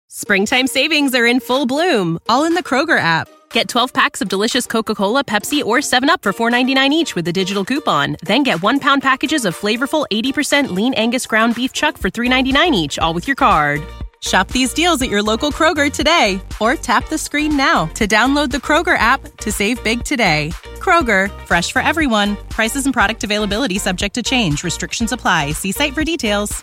Springtime savings are in full bloom, all in the Kroger app. Get 12 packs of delicious Coca-Cola, Pepsi, or 7-Up for $4.99 each with a digital coupon. Then get 1-pound packages of flavorful 80% lean Angus ground beef chuck for $3.99 each, all with your card. Shop these deals at your local Kroger today, or tap the screen now to download the Kroger app to save big today. Kroger, fresh for everyone. Prices and product availability subject to change. Restrictions apply. See site for details.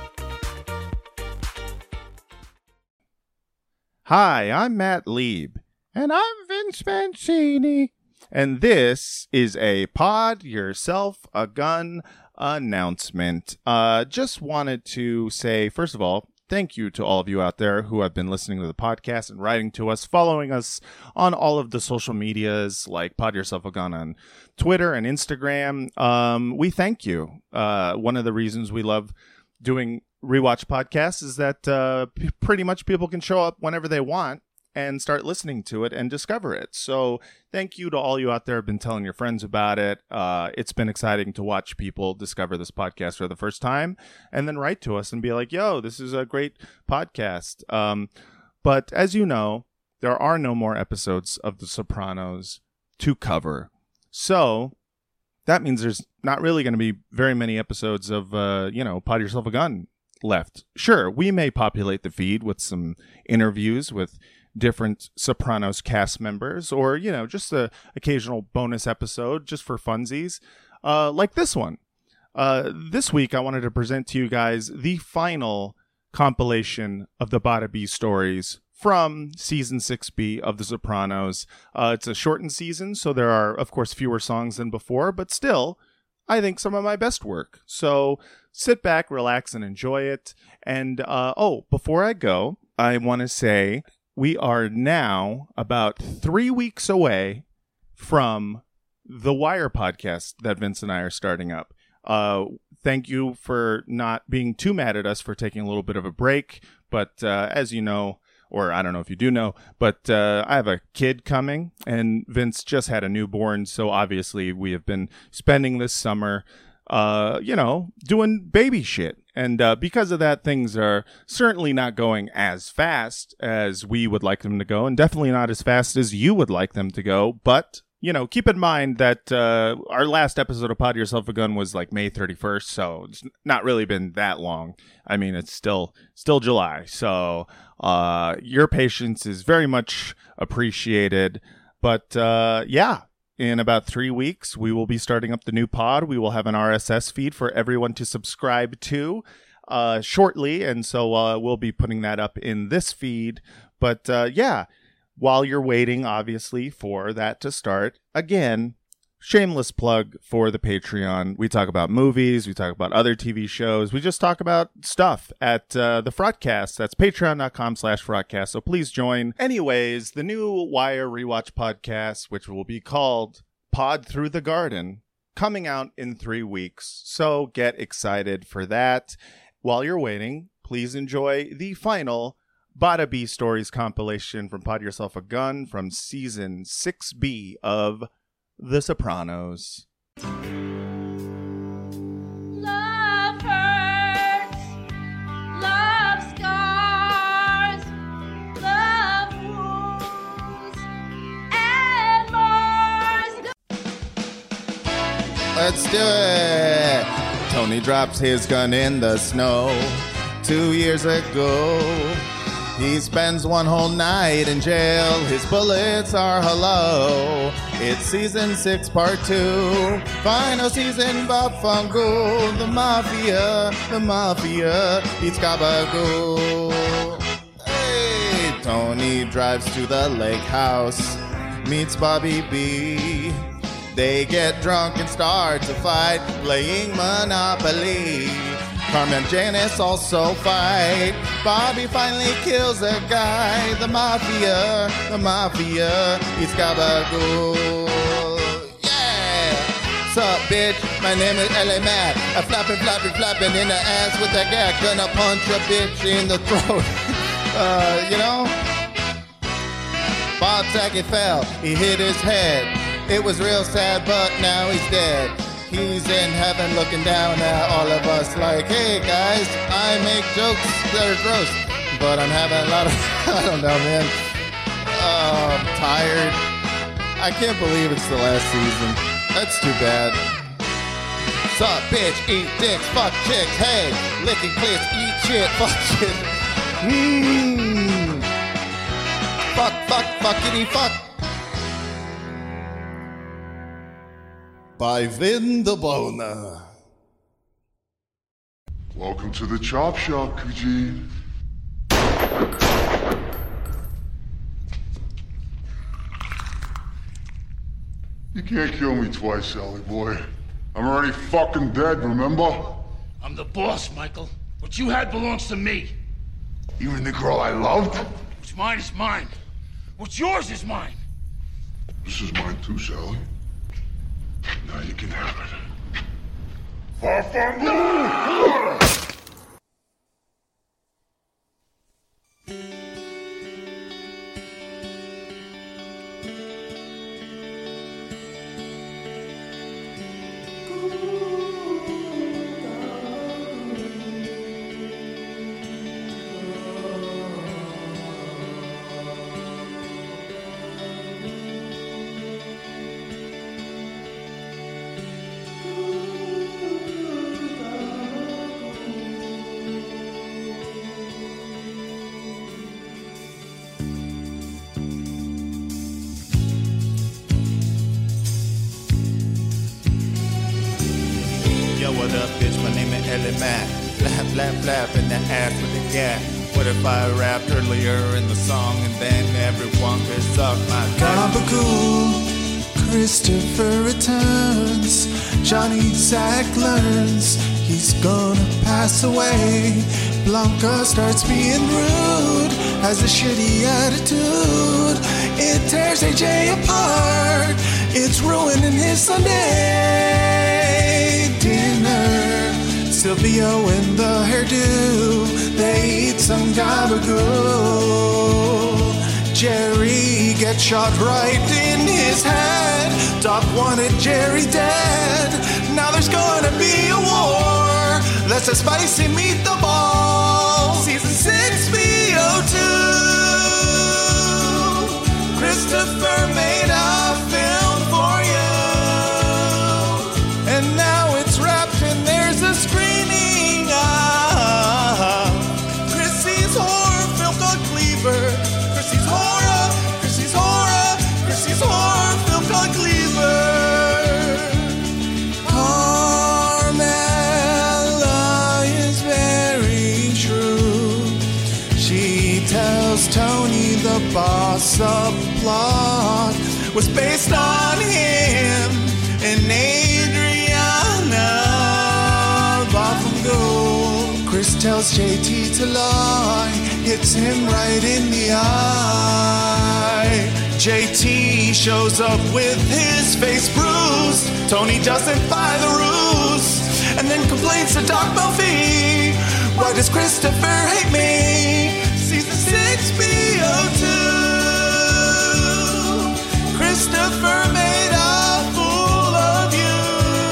Hi, I'm Matt Lieb. And I'm Vince Mancini. And this is a Pod Yourself a Gun announcement. Just wanted to say, first of all, thank you to all of you out there who have been listening to the podcast and writing to us, following us on all of the social medias like Pod Yourself a Gun on Twitter and Instagram. We thank you. One of the reasons we love doing rewatch podcasts is that pretty much people can show up whenever they want and start listening to it and discover it. So thank you to all you out there who have been telling your friends about it. It's been exciting to watch people discover this podcast for the first time and then write to us and be like, yo, this is a great podcast. But as you know, there are no more episodes of The Sopranos to cover. So that means there's not really going to be very many episodes of, Pod Yourself a Gun left. Sure, we may populate the feed with some interviews with different Sopranos cast members, or just a occasional bonus episode just for funsies, like this one. This week I wanted to present to you guys the final compilation of the Bada B stories from season 6B of The Sopranos. It's a shortened season, so there are of course fewer songs than before, but still I think some of my best work. So sit back, relax, and enjoy it. And before I go, I want to say we are now about 3 weeks away from the Wire podcast that Vince and I are starting up. Thank you for not being too mad at us for taking a little bit of a break. But as you know, or I don't know if you do know, but I have a kid coming, and Vince just had a newborn. So obviously we have been spending this summer, doing baby shit. And because of that, things are certainly not going as fast as we would like them to go, and definitely not as fast as you would like them to go. But, keep in mind that our last episode of Pod Yourself a Gun was like May 31st, so it's not really been that long. I mean, it's still July, so your patience is very much appreciated. But in about 3 weeks, we will be starting up the new pod. We will have an RSS feed for everyone to subscribe to shortly. And so we'll be putting that up in this feed. But while you're waiting, obviously, for that to start, again, shameless plug for the Patreon. We talk about movies. We talk about other TV shows. We just talk about stuff at the Frotcast. That's patreon.com/Frotcast. So please join. Anyways, the new Wire Rewatch podcast, which will be called Pod Through the Garden, coming out in 3 weeks. So get excited for that. While you're waiting, please enjoy the final Bada B Stories compilation from Pod Yourself a Gun from season 6B of The Sopranos. Love hurts, love scars, love wounds, and more. Let's do it! Tony drops his gun in the snow 2 years ago. He spends one whole night in jail. His bullets are hello. It's season 6, part 2. Final season, Bafango. The mafia beats Gabagool. Hey, Tony drives to the lake house, meets Bobby B. They get drunk and start to fight, playing Monopoly. Carmen and Janice also fight. Bobby finally kills a guy. The mafia, it's Gabagool. Yeah! Sup, bitch? My name is L.A. Matt. I'm flapping in the ass with a gag. Gonna punch a bitch in the throat. Bob Saget fell. He hit his head. It was real sad, but now he's dead. He's in heaven looking down at all of us like, hey guys, I make jokes that are gross. but I'm having a lot of, I don't know, man. I'm tired. I can't believe it's the last season. That's too bad. Suck, bitch, eat dicks, fuck chicks, hey, licking clits, eat shit, fuck shit. Fuck, fuckity, fuck. By Vin the Boner. Welcome to the Chop Shop, Eugene. You can't kill me twice, Sally boy. I'm already fucking dead, remember? I'm the boss, Michael. What you had belongs to me. Even the girl I loved? What's mine is mine. What's yours is mine. This is mine too, Sally. Now you can have it. Farfangu! What up, bitch? My name is Ellie Mac. Flap, flap, flap in the ass with the gap. What if I rapped earlier in the song and then everyone could suck my dick? Gabagool, Christopher returns. Johnny Zack learns he's gonna pass away. Blanca starts being rude, has a shitty attitude. It tears AJ apart, it's ruining his Sunday dinner. Silvio and the hairdo, they eat some gabagool. Jerry gets shot right in his head. Doc wanted Jerry dead. Now there's gonna be a war. That's a spicy meatball. Season 6 VO2. Christopher made a film for you, and now it's wrapped and there's a screening of Chrissy's horror film called Cleaver. Chrissy's horror film called Cleaver. Carmela is very true. She tells Tony the boss of plot was based on him and Adriana Botham. Chris tells JT to lie, hits him right in the eye. JT shows up with his face bruised. Tony doesn't buy the ruse and then complains to Doc Murphy. Why does Christopher hate me? Season 6 VO2. Christopher made a fool of you.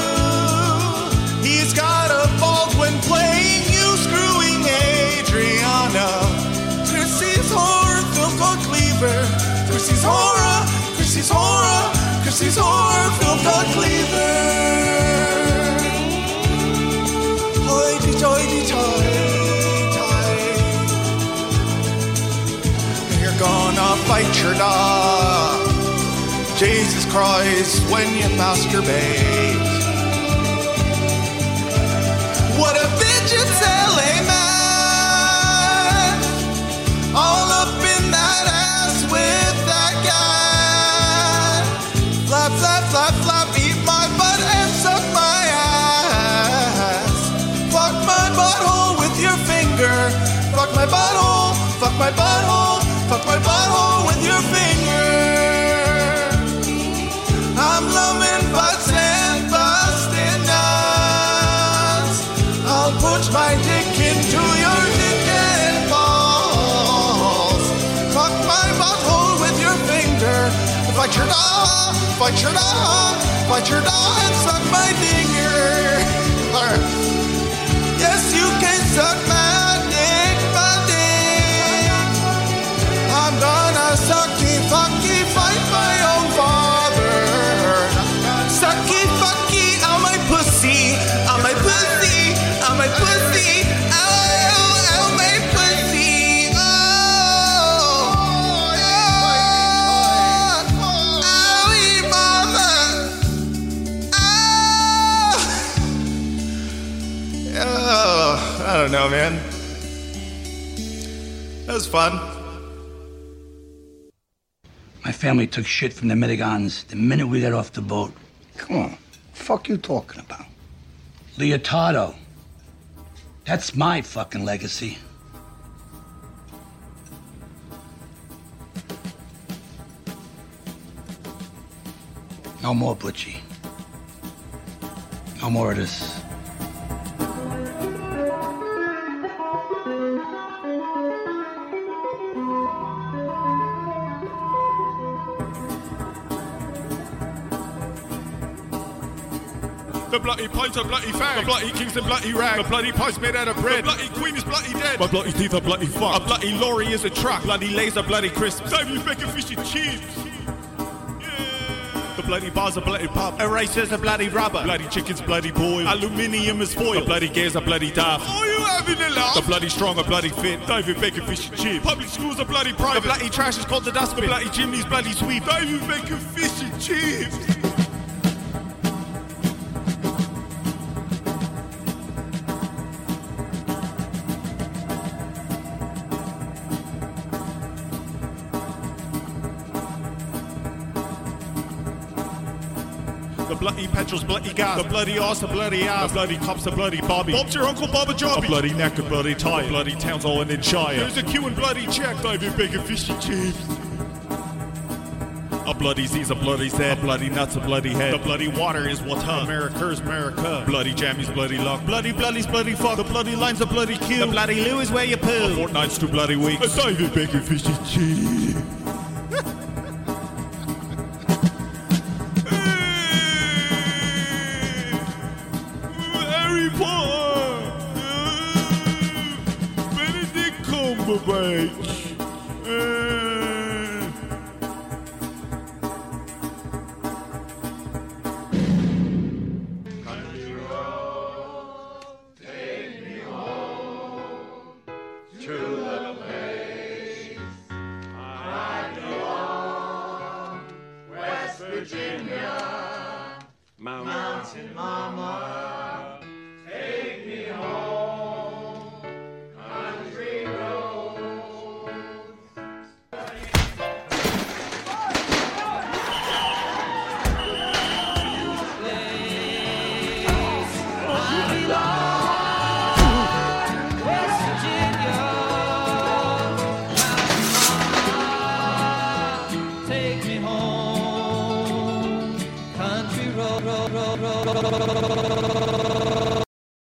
He's got a Baldwin playing you, screwing Adriana. Chrissy's horror film called Cleaver. Chrissy's horror film called Cleaver. Hoity-toity-toy. You're gonna fight your dog. Jesus Christ, when you masturbate. What a bitch, it's LA man. All up in that ass with that guy. Flap, flap, flap, flap, eat my butt and suck my ass. Fuck my butthole with your finger. Fuck my butthole, fuck my butthole, fuck my butthole with your finger. I'm loving butts and busting nuts. I'll put my dick into your dick and balls. Fuck my butthole with your finger. Fight your dog, fight your dog, fight your dog and suck my dinger. Yes, you can suck my dick, my dick. know, man. That was fun. My family took shit from the Medigons the minute we got off the boat. Come on. Fuck you talking about? Leotardo. That's my fucking legacy. No more Butchie. No more of this. The bloody pints are bloody fag. The bloody king's a bloody rag. The bloody pie's made out of bread. The bloody queen is bloody dead. My bloody teeth are bloody fucked. A bloody lorry is a truck. Bloody lays are bloody crisps. Save you bacon, fish and chips. The bloody bars are bloody pub. Erasers are bloody rubber. Bloody chicken's bloody boiled. Aluminium is foil. The bloody gears are bloody daft. Oh, you having a laugh? The bloody strong are bloody fit. David Bacon, fish and chips. Public schools are bloody private. The bloody trash is called the dustbin. The bloody chimney's bloody sweep. David Bacon, fish and chips. The bloody petrol's bloody gas. The bloody arse, the bloody ass. The bloody cops, the bloody Bobby. Bob's your uncle Bobba Jobby. A bloody neck, a bloody tie. The bloody town's all in Shire. There's a queue and bloody check. David Bacon, fish and chips. A bloody Z's, a bloody Z. A bloody nuts, a bloody head. The bloody water is what's up. America's America. Bloody jammies, bloody luck. Bloody bloodies, bloody fuck. The bloody line's a bloody kill. The bloody loo is where you poo. A fortnight's 2 bloody weeks. A David Bacon, fish and chips. Harry Potter, Benedict Cumberbatch. Country road, take me home to the place I belong. West Virginia, Mountain Mama, take me home, country road. Take me home, country road.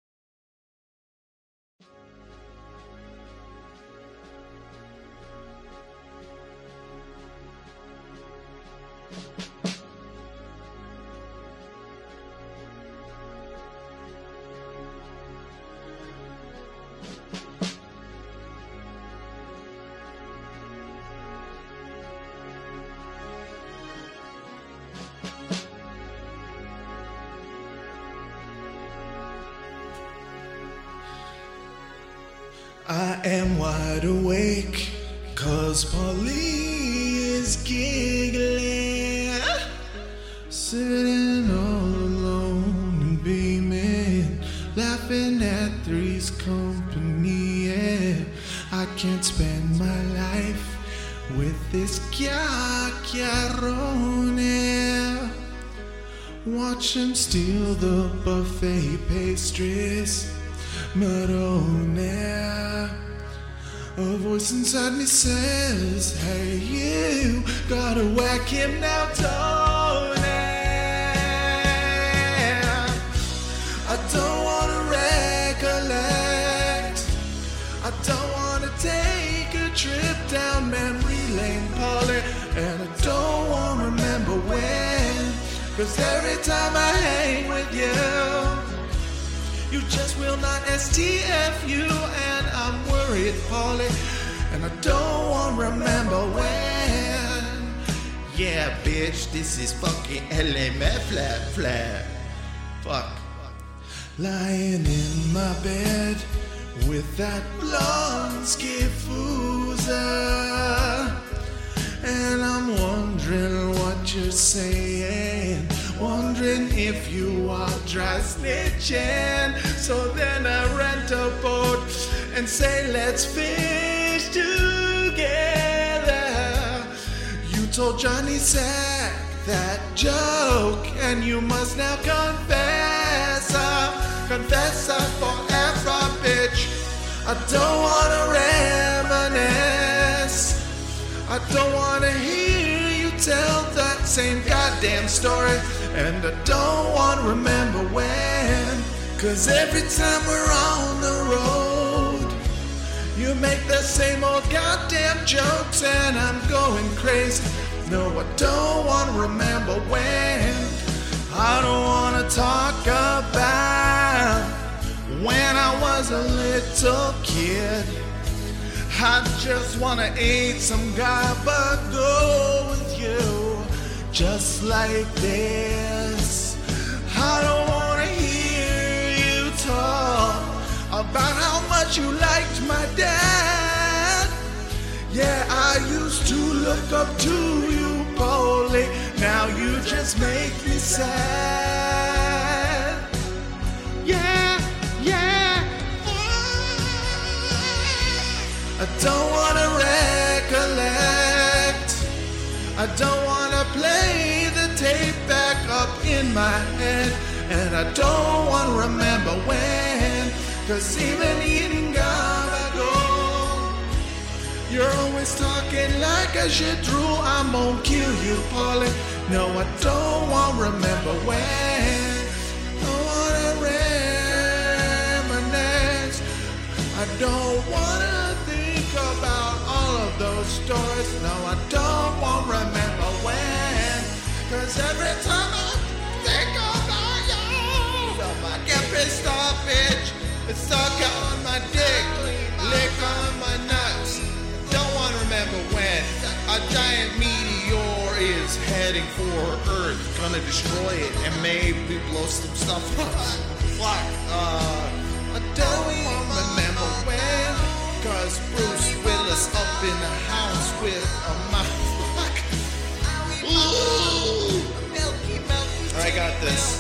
I am wide awake, 'cause Polly is giggling, sitting all alone and beaming, laughing at Three's company. Yeah, I can't spend my life with this chiacchierone. Watch him steal the buffet pastries. Marone. A voice inside me says, hey, you gotta whack him now, Tony. I don't wanna recollect. I don't wanna take a trip down memory lane, Polly. And I don't wanna remember when, 'cause every time I hang with you, you just will not STFU, and I'm worried, Polly, and I don't want to remember when. Yeah, bitch, this is fucking LMF flat. Fuck. Lying in my bed with that blonde Skifusa, and I'm wondering what you're saying. Wondering if you are dry snitching. So then I rent a boat and say, let's fish together. You told Johnny Sack that joke, and you must now confess. Confess forever, bitch. I don't wanna reminisce. I don't wanna hear you tell that same goddamn story. And I don't wanna remember when. Cause every time we're on the road, you make the same old goddamn jokes, and I'm going crazy. No, I don't wanna remember when. I don't wanna talk about when I was a little kid. I just wanna eat some gabba, go with you, just like this. I don't wanna hear you talk about how much you liked my dad. Yeah, I used to look up to you, Polly. Now you just make me sad. Yeah, yeah. I don't wanna recollect. I don't wanna play the tape back up in my head. And I don't wanna remember when. Cause even eating gabagool, you're always talking like a shit drool. I'm gonna kill you, Polly. No, I don't wanna remember when. Don't wanna reminisce. I don't wanna think about all of those stories. No, I don't wanna remember when. Cause every time I think about you, I get pissed off, bitch. It's stuck on my dick, lick on my nuts. Don't wanna remember when a giant meteor is heading for Earth, gonna destroy it and maybe blow some stuff up. Fuck, I don't wanna remember when, cause Bruce Willis up in the house with a mouth. I got this.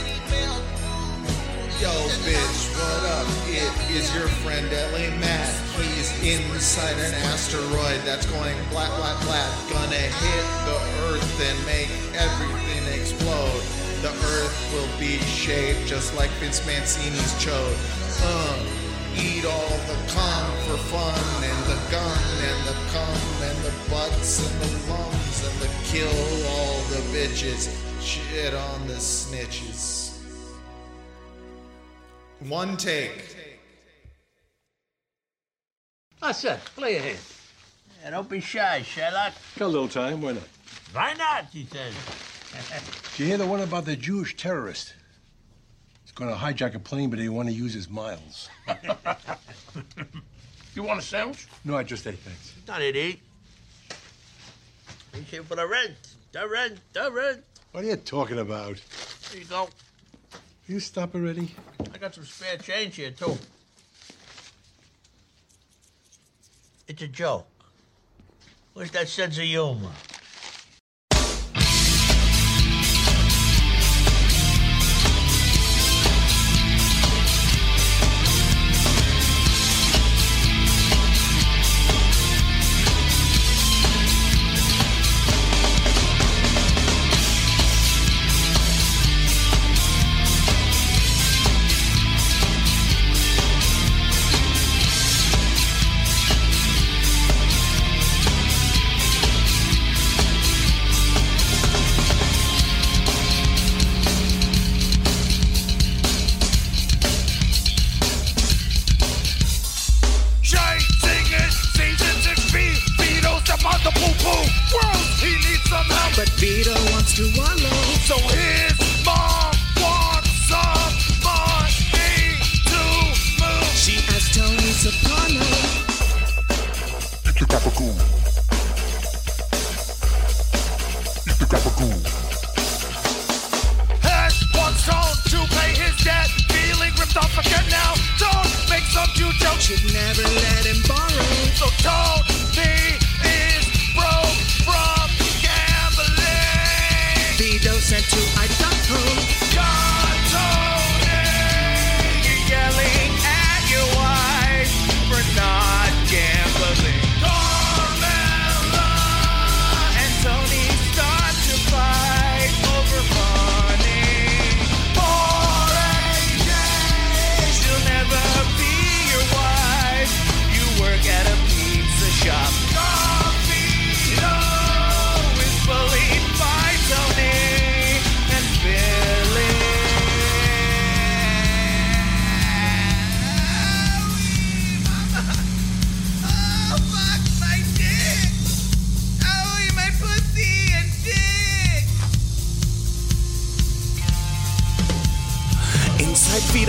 Yo, bitch, what up? It is your friend L.A. Matt. He's inside an asteroid that's going blat, blat, blat. Gonna hit the Earth and make everything explode. The Earth will be shaped just like Vince Mancini's chode. Eat all the cum for fun, and the gun, and the cum, and the butts, and the lungs, and the kill all the bitches. Shit on the snitches. One take. That's it. Play ahead. Yeah, don't be shy, Sherlock. Got a little time, why not? Why not, he says. Did you hear the one about the Jewish terrorist? He's going to hijack a plane, but they want to use his miles. You want a sandwich? No, I just ate, thanks. Not it, eat. He's here for the rent. The rent. What are you talking about? Here you go. You stop already? I got some spare change here, too. It's a joke. Where's that sense of humor? But Vito wants to wallow. So his mom wants some money to move. She asked Tony Soprano. Eat the gabagool. Eat the gabagool. Hesh wants Tone to pay his debt. Feeling ripped off again now. Tone makes some Jew jokes. She'd never let him borrow. So Tone, me is broke from gambling. Vito sent to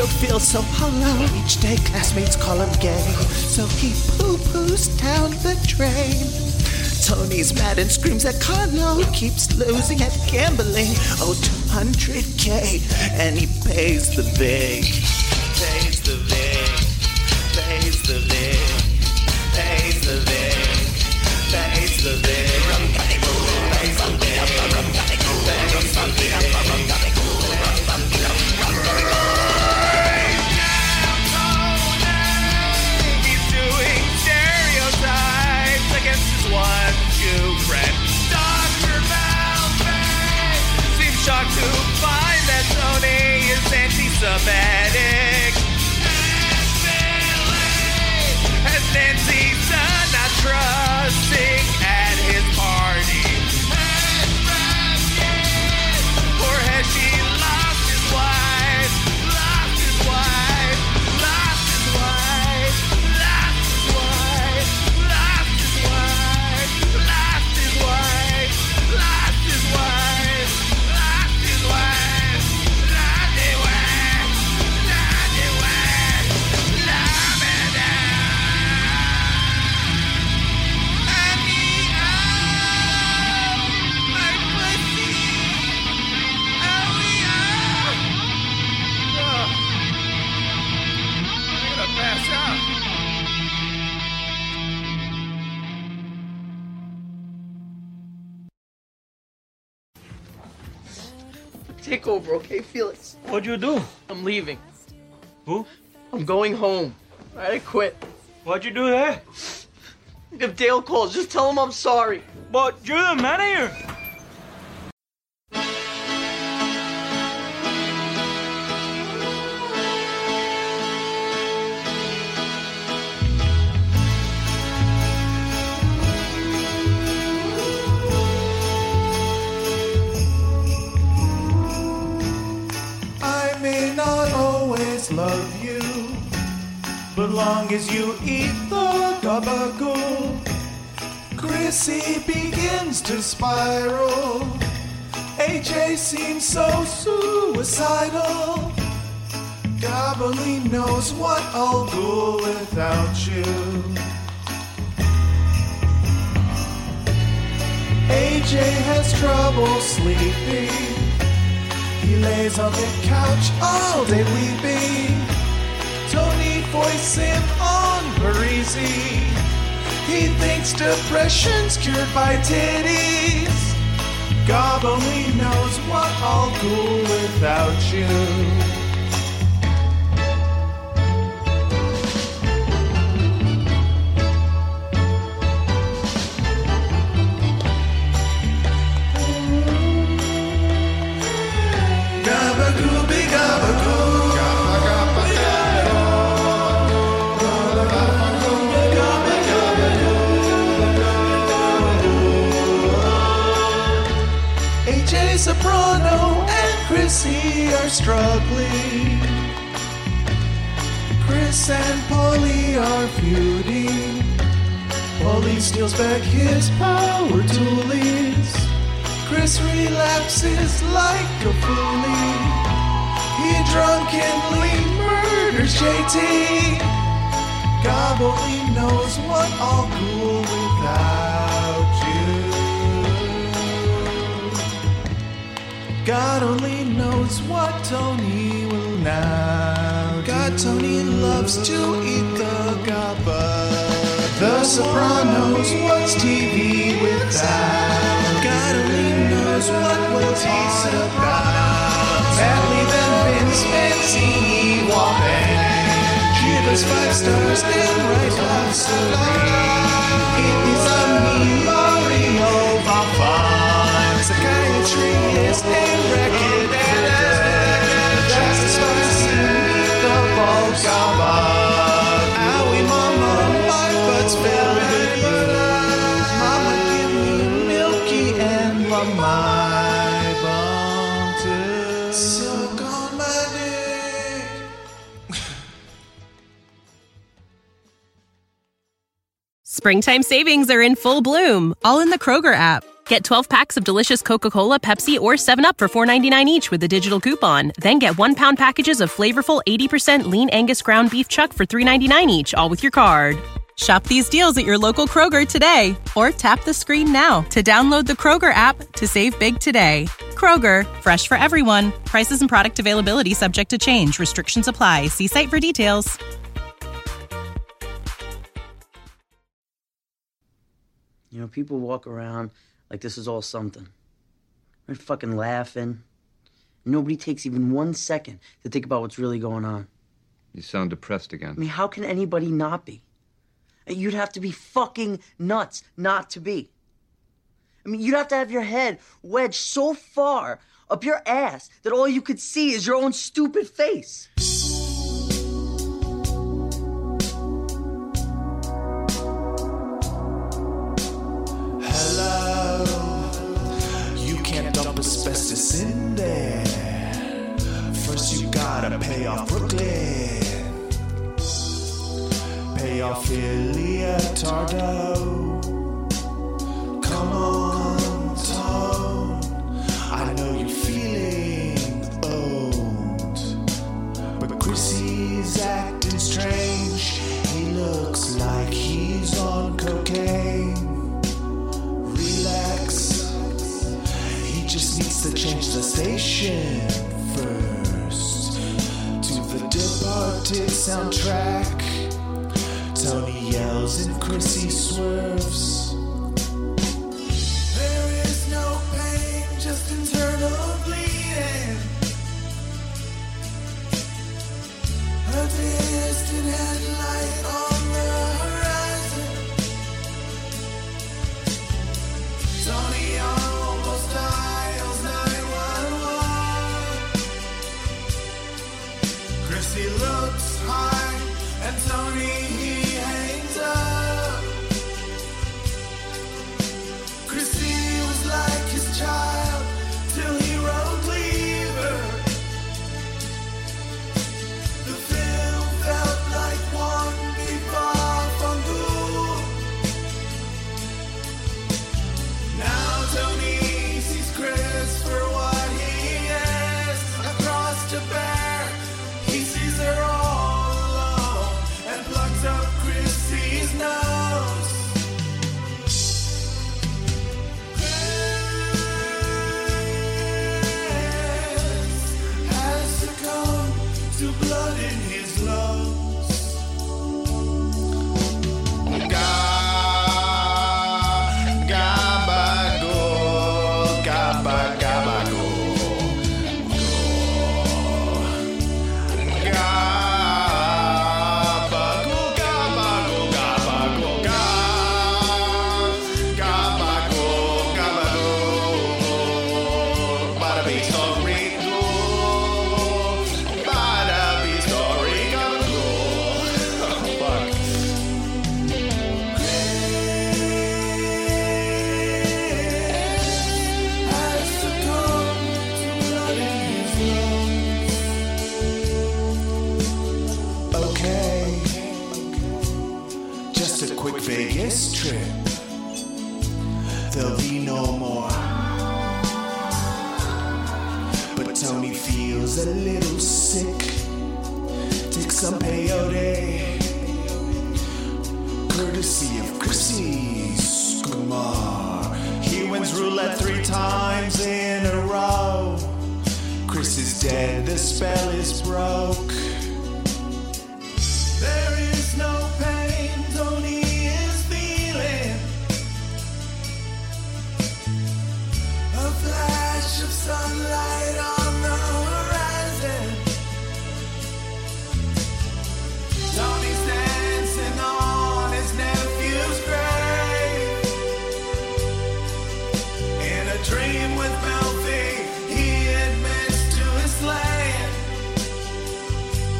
world feels so hollow. Each day classmates call him gay, so he poo-poos down the drain. Tony's mad and screams at Carlo, keeps losing at gambling. Oh, 200K, and he pays the vig. Pays the vig. Pays the vig. Pays the vig. Pays the vig. Pays the vig. He's doing stereotypes against his one Jew friend. Dr. Malfoy seems shocked to find that Tony is anti-Semitic. Has Nancy Sinatra sing at his party? Or has she lost his wife? Lost his wife? Lost his wife? Lost his wife? Lost his wife? Lost his wife? Lost his wife? Lost his wife? Lost his wife? Lost his wife? Love it and me out, my pussy. I'm gonna pass out. Take over, okay, Felix? What'd you do? I'm leaving. Who? I'm going home. I quit. What'd you do there? If Dale calls, just tell him I'm sorry. But you're the manager. I may not always love you, but long as you eat the gabagool, Chrissy begins to spiral. AJ seems so suicidal. Gobbly knows what I'll do without you. AJ has trouble sleeping. He lays on the couch all day weeping. Tony voice him on Parisi. He thinks depression's cured by titties. God only knows what I'll do without you. Soprano and Chrissy are struggling. Chris and Polly are feuding. Polly steals back his power toolies. Chris relapses like a foolie. He drunkenly murders JT. God only knows what I'll do without you. God only knows what Tony will now do. God, Tony loves to eat the gabba. The Sopranos, what's TV without? God only knows what will he's about. Sadly, then Vince Mancini walk in. Give us 5 stars and right off It is a me, Mario Vafan. Psychiatrist and record just as far as the ball gabba. Owie, mama, my butt's filled with you. Mama, give me Milky and love my bum too. Suck on my dick. Springtime savings are in full bloom, all in the Kroger app. Get 12 packs of delicious Coca-Cola, Pepsi, or 7-Up for $4.99 each with a digital coupon. Then get 1-pound packages of flavorful 80% lean Angus ground beef chuck for $3.99 each, all with your card. Shop these deals at your local Kroger today, or tap the screen now to download the Kroger app to save big today. Kroger, fresh for everyone. Prices and product availability subject to change. Restrictions apply. See site for details. You know, people walk around like this is all something. They're fucking laughing. Nobody takes even 1 second to think about what's really going on. You sound depressed again. I mean, how can anybody not be? You'd have to be fucking nuts not to be. I mean, you'd have to have your head wedged so far up your ass that all you could see is your own stupid face. Hello, you can't dump asbestos in there. First you gotta pay off Brooklyn. Pay off Iliatardo. Come on, Tone. I know you're feeling owned, but Chrissy's acting strange. He looks like he's on cocaine. Relax. He just needs to change the station first to the Departed soundtrack. Tony yells and Chrissy swerves. There is no pain, just internal bleeding. A distant headlight on the horizon. Tony almost dials 911. Chrissy looks high and Tony hangs up. Chrissy was like his child till he wrote Lever. The film felt like one big off on Google. Now Tony sees Chris for what he is. Across to bear, he sees her all alone and plucks up Chrissy's nose. Chris has succumbed to blood in his lungs. Gabagool, gabagool. Okay, just a quick Vegas trip. There'll be no more. But Tony feels a little sick. Take some peyote, courtesy of Chrissy Kumar. He wins roulette 3 times in a row. Chris is dead, the spell is broke. There is no pain Tony is feeling. A flash of sunlight on the horizon. Tony's dancing on his nephew's grave. In a dream with Melfi, he admits to his slaying.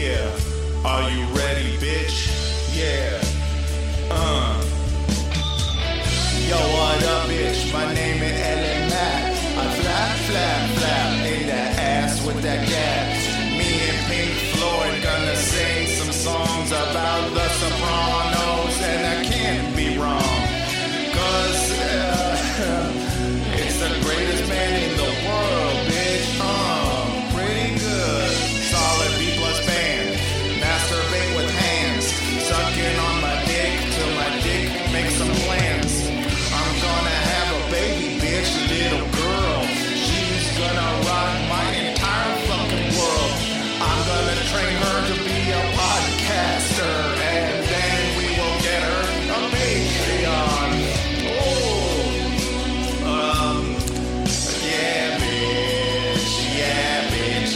Yeah. Are you ready, bitch? Yeah. Yo, what up, bitch? My name is Ellen Matt. I flap in that ass with that gas. Me and Pink Floyd gonna sing some songs about the Sopranos, and I can't be wrong, 'cause it's the greatest man in the world, bitch. Pretty good. Solid B+ band. Masturbate with hands. Sucking on my dick till my dick makes some plans. I'm gonna have a baby, bitch, little girl. She's gonna rock my entire fucking world. I'm gonna train her to be a podcaster, and then we will get her a Patreon. Yeah, bitch, yeah, bitch,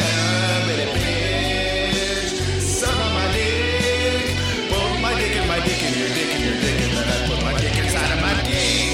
bitch. Suck on my dick. Put my dick in my dick in your dick in your dick, and then I put my dick inside of my dick.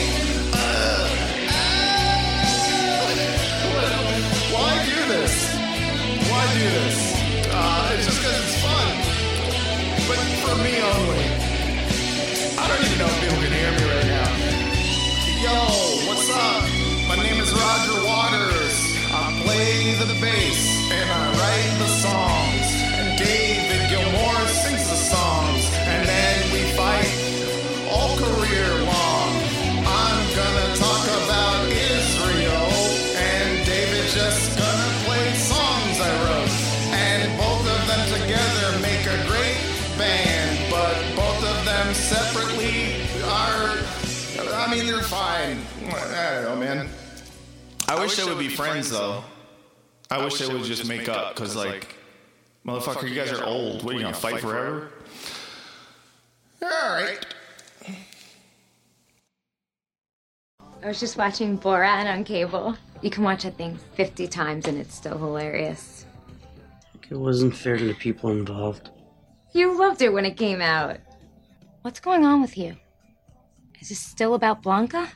Why do this? Why do this? It's just 'cause it's fun. But for me only. I don't even know if people can hear me right now. Yo, what's up? My name is Roger Waters. I play the bass and I write the songs. And David Gilmour sings the songs. And then we fight all career long. I'm gonna talk about Israel. And David just gonna play songs I wrote. And both of them together make a great band. But both of them separately are... I mean, they're fine. I don't know, man. I wish they would be friends, though. I wish they would just make up, because, like, motherfucker, you guys are old. What, are you going to fight forever? All right. I was just watching Borat on cable. You can watch that thing 50 times and it's still hilarious. It wasn't fair to the people involved. You loved it when it came out. What's going on with you? Is this still about Blanca?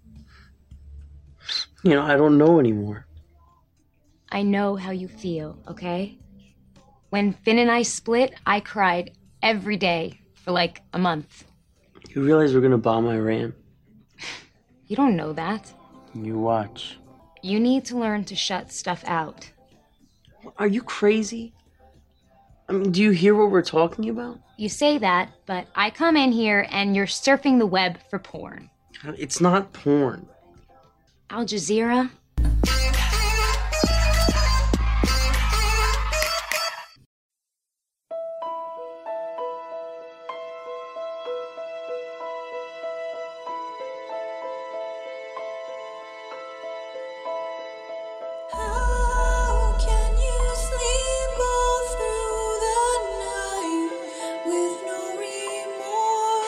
You know, I don't know anymore. I know how you feel, okay? When Finn and I split, I cried every day for like a month. You realize we're gonna bomb Iran? You don't know that. You watch. You need to learn to shut stuff out. Are you crazy? I mean, do you hear what we're talking about? You say that, but I come in here and you're surfing the web for porn. It's not porn. Al Jazeera?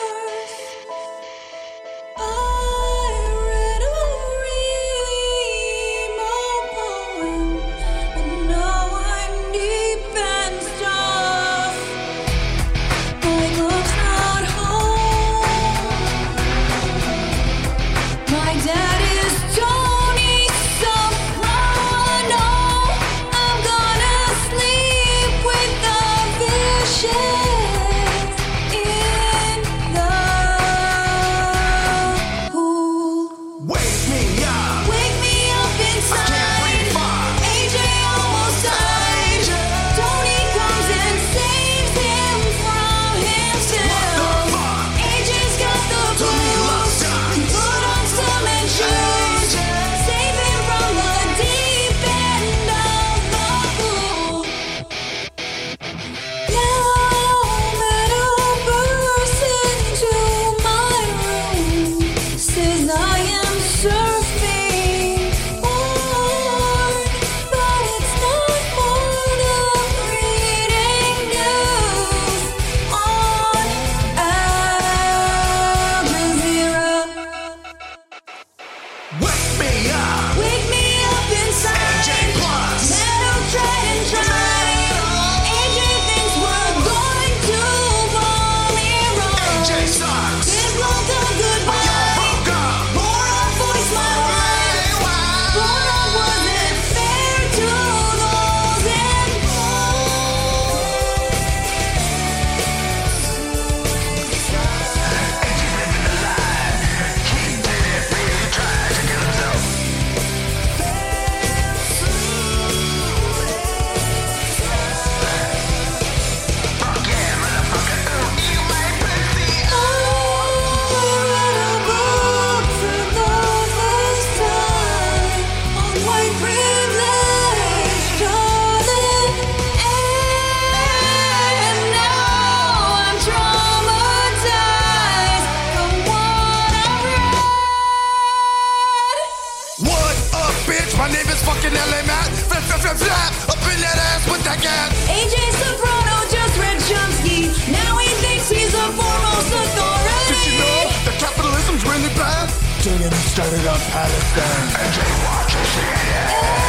I read a really flip flap up in that ass with that cat. AJ Soprano just read Chomsky. Now he thinks he's the foremost authority. Did you know that capitalism's really bad? Taking it started on Palestine. AJ watches CNN.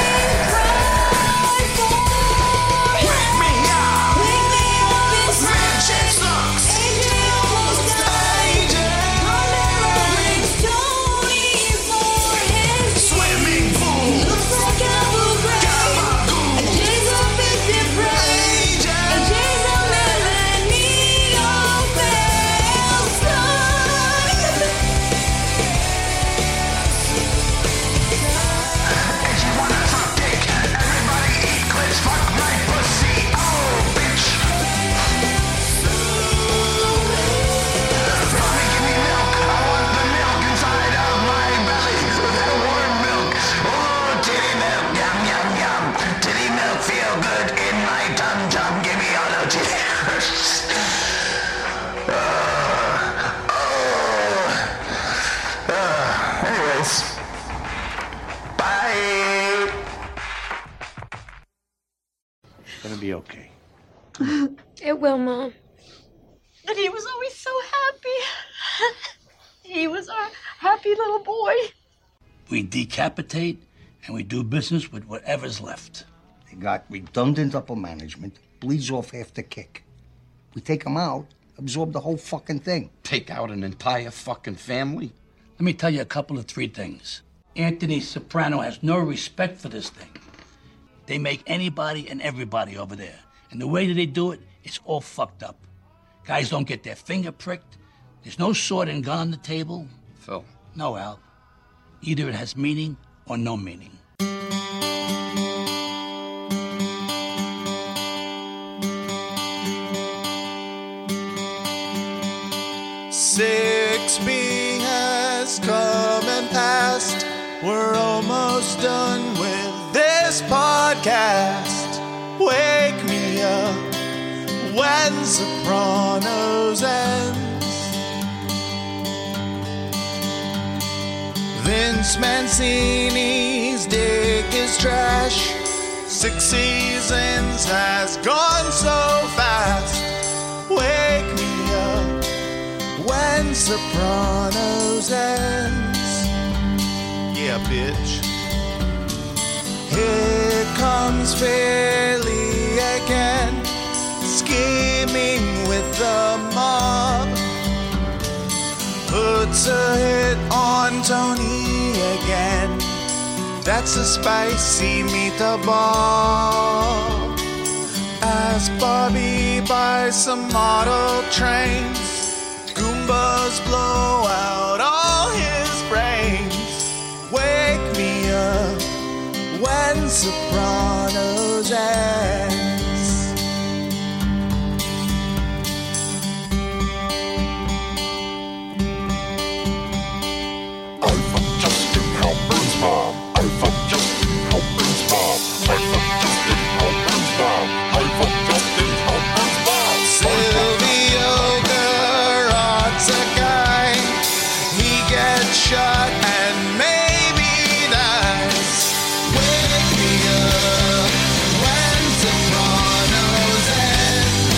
Gonna be okay. It will, Mom. And he was always so happy. He was our happy little boy. We decapitate and we do business with whatever's left. They got redundant upper management, bleeds off half the kick. We take them out, absorb the whole fucking thing. Take out an entire fucking family? Let me tell you a couple of three things. Anthony Soprano has no respect for this thing. They make anybody and everybody over there. And the way that they do it, it's all fucked up. Guys don't get their finger pricked. There's no sword and gun on the table. Phil. No, Al. Either it has meaning or no meaning. Six-B has come and passed. We're almost done with this podcast. Wake me up when Sopranos ends. Vince Mancini's dick is trash. 6 seasons has gone so fast. Wake me up when Sopranos ends. Yeah, bitch. Here comes Philly again, scheming with the mob. Puts a hit on Tony again. That's a spicy meatball. As Bobby buys some model trains, Goombas blow out all his brains. Wake me up when Sopranos ends. I fuck Justin Halpern's mom. I fuck Justin Halpern's mom. I fuck Justin Halpern's mom. I fuck Justin Halpern's mom. Silvio Garot's a guy. He gets shot and maybe dies. Wake me up when Sopranos ends.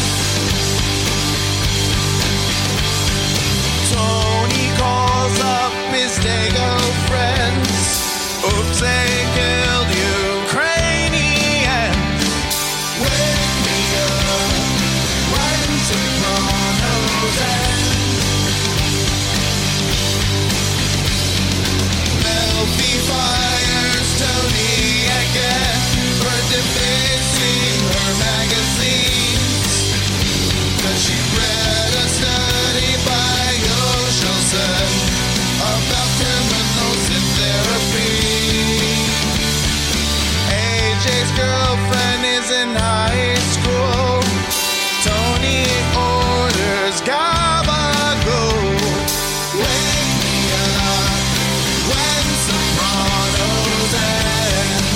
Tony calls up his Dago friends. Oops, they killed Ukrainians. Wake me up when Sopranos ends. Melfi fires Tony again for defacing her magazines. But she read a study by Yoshelson about criminals in therapy. AJ's girlfriend is in high school. Tony orders gabagool. Wake me up when Sopranos ends.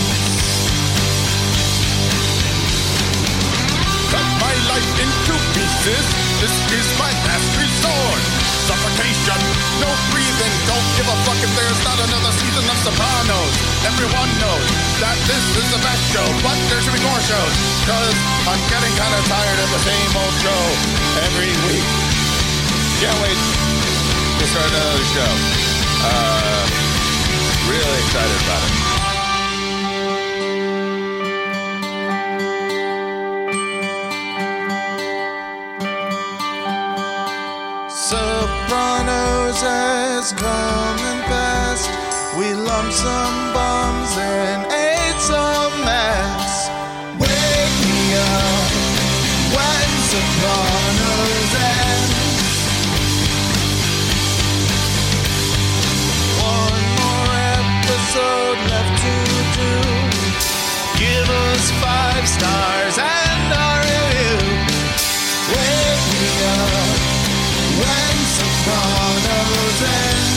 Cut my life into pieces. This is my last resort. Suffocation, no breathing. Don't give a fuck if there's not another season of Sopranos. Everyone knows that this is the best show, but there should be more shows, cause I'm getting kind of tired of the same old show every week. Can't wait to start another show. Really excited about it. Sopranos has come and passed. We lumped some bombs and ate some ass. Wake me up when Sopranos ends. One more episode left to do. Give us 5 stars and a review. Wake me up when Sopranos ends.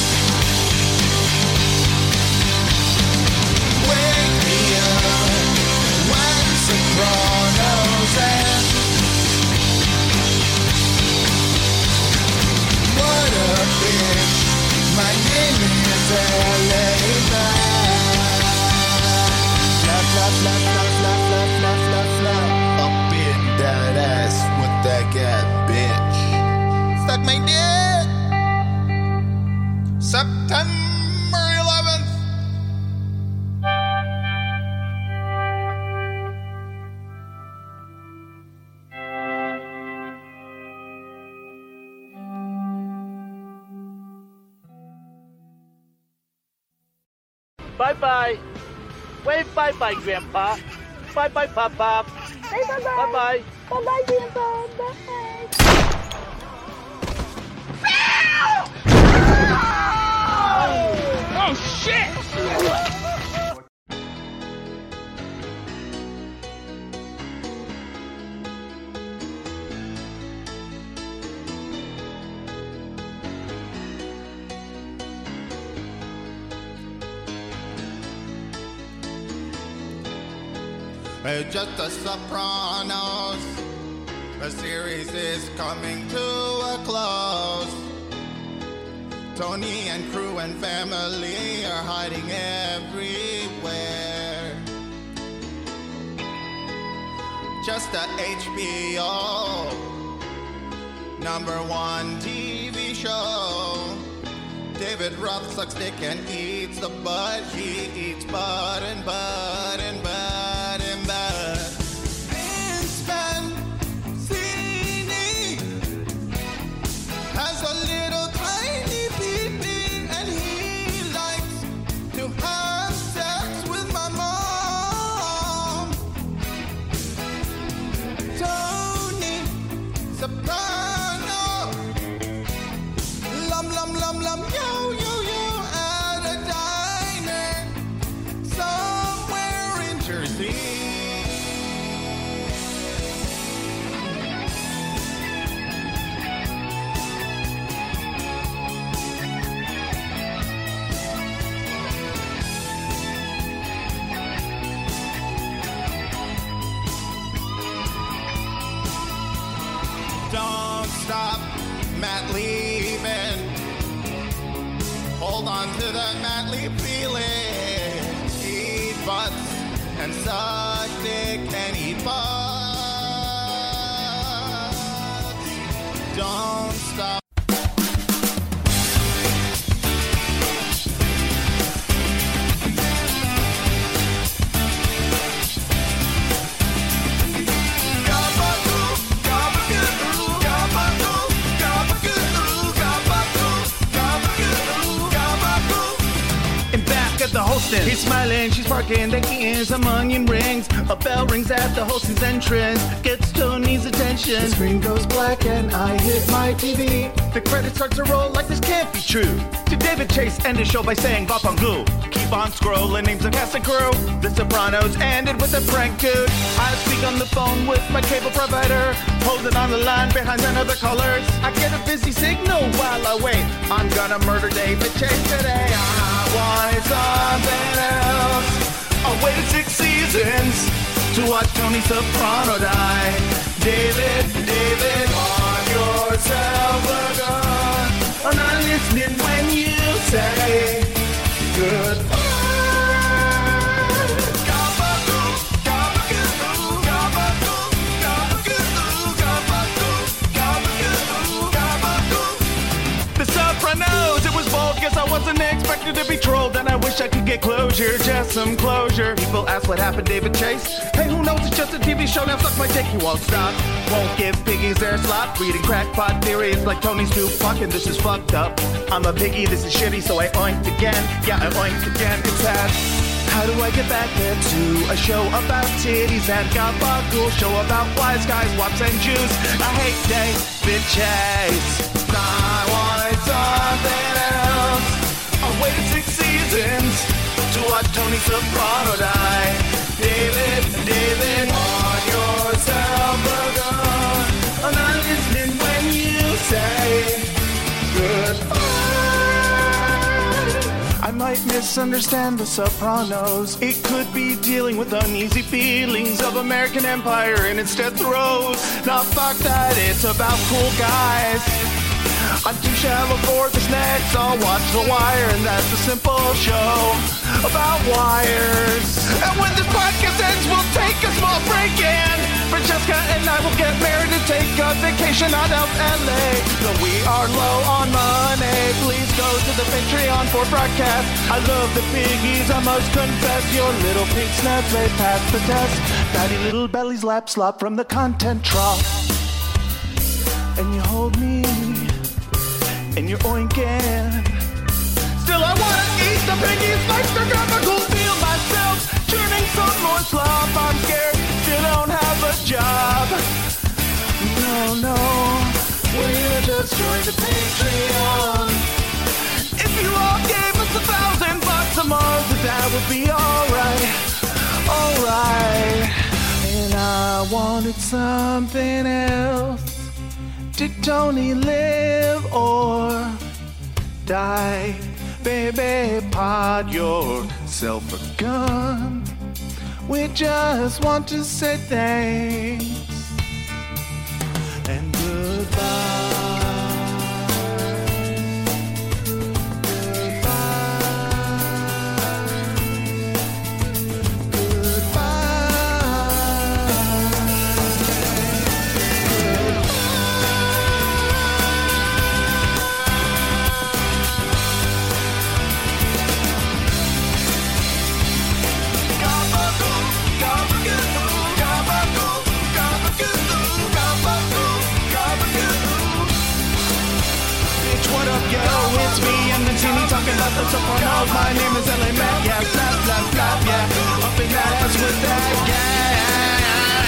Wake me up when Sopranos ends. What a bitch, my name is L.A. Matt. Flap, flap, flap, flap, flap, flap, flap, flap, flap. Up in that ass with that cat, bitch. Suck my dick. September 11th. Bye-bye. Wave bye-bye, Grandpa. Bye-bye, Papa. Say bye-bye. Bye-bye. Bye-bye, Grandpa. Bye. Oh, shit! Just the Sopranos. The series is coming to a close. Tony and crew and family are hiding everywhere. Just the HBO #1 TV show. David Roth sucks dick and eats the butt. He eats butt and butt and butt and butt. Vince Mancini has a little tiny pee-pee and he likes to have sex with my mom. Tony Soprano, lum lum lum lum, yo yo yo, at a diner somewhere in Jersey. Don't stop, Matt leaving. Hold on to the Matt Lee feeling. Eat butts and suck dick and eat butts. Don't stop. The hostess, he's smiling, she's barking, then he ears some onion rings. A bell rings at the hostess entrance, gets Tony's attention. The screen goes black and I hit my TV. The credits start to roll like this can't be true. Did David Chase end his show by saying Vapangu? Keep on scrolling, names of cast and crew. The Sopranos ended with a prank dude. I speak on the phone with my cable provider, hold it on the line behind another colors. I get a busy signal while I wait. I'm gonna murder David Chase today. I wanted something else. I waited 6 seasons to watch Tony Soprano die. David, want yourself a gun. I'm not listening when you say goodbye. some closure. People ask what happened, David Chase. Hey, who knows? It's just a TV show. Now suck my dick, you won't stop. Won't give piggies their slop. Reading crackpot theories like Tony's too fucking. This is fucked up. I'm a piggy, this is shitty, so I oinked again. Yeah, I oinked again. It's sad. How do I get back there to a show about titties and gabagool? Show about wise guys, wops and Jews. I hate David Chase. I wanted something else. I waited 6 seasons to watch Tony Soprano die. David, on yourself a gun. I'm not listening when you say goodbye. I might misunderstand The Sopranos. It could be dealing with uneasy feelings of American empire in its death throes. Not fuck that, it's about cool guys. I'm too shallow for this next. I'll watch The Wire, and that's a simple show about wires. And when this podcast ends, we'll take a small break in. Francesca and I will get married and take a vacation out of LA. So we are low on money. Please go to the Patreon for broadcast. I love the piggies, I must confess. Your little pig snaps, they pass the test. Fatty little bellies lap slop from the content trough. And you hold me, and you're oinking. Still I wanna eat the piggies like they're gonna go feel myself. Churning some more slop, I'm scared. Still don't have a job. No, we'll just join the Patreon. If you all gave us $1,000 a month, that would be alright. And I wanted something else. Did Tony live or die? Baby, pod yourself a gun. We just want to say thanks and goodbye. It's me and the teeny talking about the Sopranos. My name is L.A. Matt, yeah, flap, flap, flap, yeah. Up in that ass with that gang.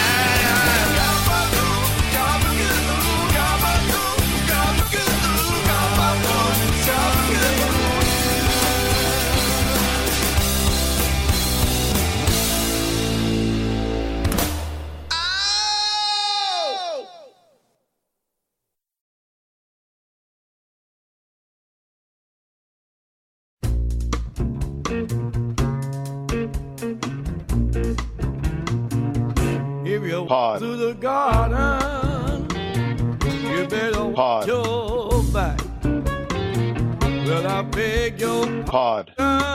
Pod. To the garden, you better watch your back. Well, I beg your Pod.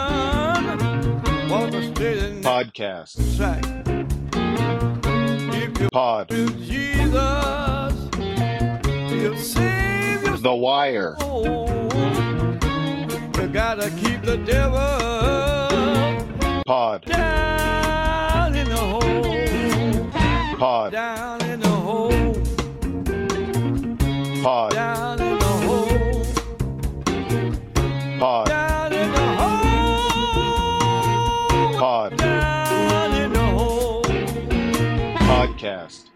Walk straight in Podcast. track. If you Pod. to Jesus, he'll save your The Wire. soul. You gotta keep the devil Pod. down in the hole. Pod. Down in the hole. Pod. Down in the hole. Pod. Down in the hole. Pod. Down in the hole. Podcast.